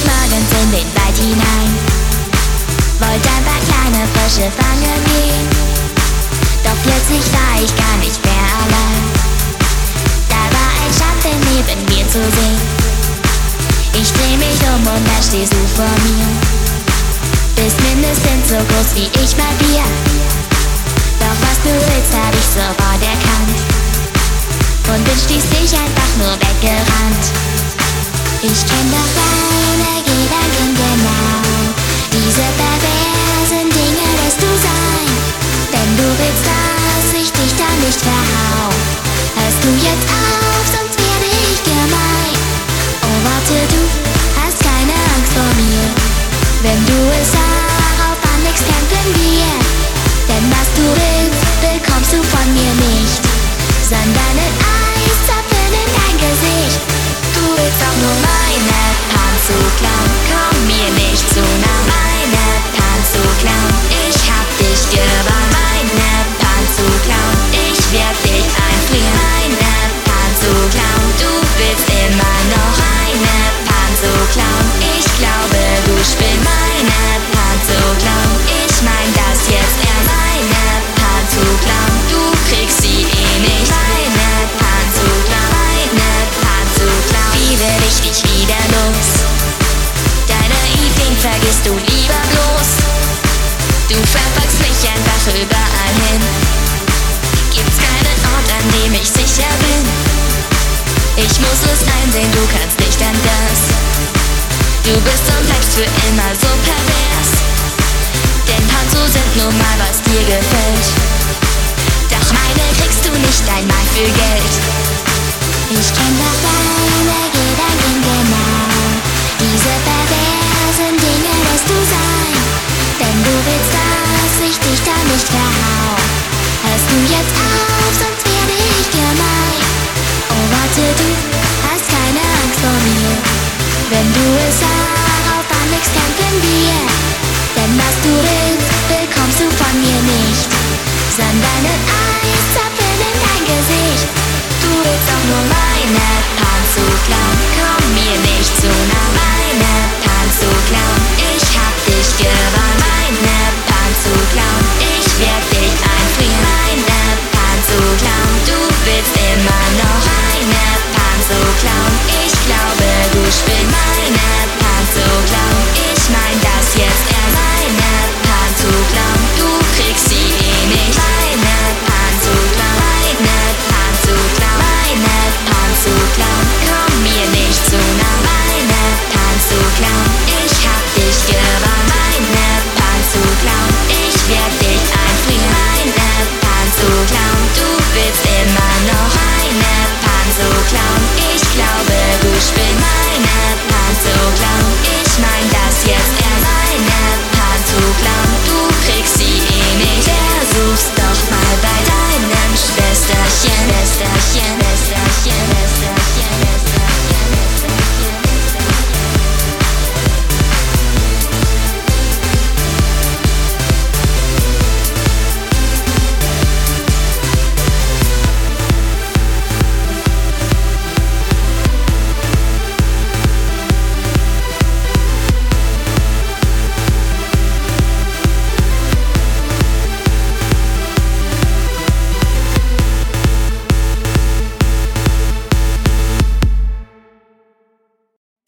morgens in den Wald hinein, wollte ein paar kleine Frösche fangen gehen. Doch plötzlich war ich gar nicht mehr allein. Da war ein Schatten neben mir zu sehen. Ich dreh mich um und da stehst du vor mir. Bist mindestens so groß wie ich mal Bier. Doch was du willst, hab ich sofort erkannt und bin schließlich einfach nur weggerannt. Ich kenn doch deine Gedanken genau, diese perversen Dinge lässt du sein. Denn du willst, dass ich dich da nicht verhau. Hörst du jetzt auf, sonst werde ich gemein. Oh warte, du hast keine Angst vor mir. Wenn du es darauf anlegst, kämpfen wir. Denn was du willst, bekommst du von mir nicht, sondern ein Eiszapfen in dein Gesicht. Du willst auch nur meine Pants zu klauen. Komm mir nicht zu nah, meine Pants zu klauen. Ich hab dich gewarnt, meine Pants zu klauen. Ich werd dich einfrieren, meine Pants zu klauen. Du willst immer noch meine Pants zu klauen. Ich glaube, du spinnst, meine Pants zu klauen. Ich mein das jetzt ernst, meine Pants zu klauen. Du kriegst sie eh nicht, meine Pants zu klauen, meine Pants zu klauen. Wie werd ich dich wieder los? Deine Ideen vergisst du lieber bloß. Du verfolgst mich einfach überall hin. Gibt's keinen Ort, an dem ich sicher bin. Ich muss es einsehen, du kannst nicht anders. Du bist und bleibst für immer so pervers. Denn Panzo sind nun mal, was dir gefällt. Doch meine kriegst du nicht einmal für Geld. Ich kenn doch deine Gedanken genau, diese perversen Dinge lässt du sein. Denn du willst, dass ich dich da nicht verhau. Hörst du jetzt auf, sonst werde ich gemein. Oh warte, du hast keine Angst vor mir. Wenn du es darauf anlegst, kämpfen wir. Denn was du willst, bekommst du von mir nicht, sondern ein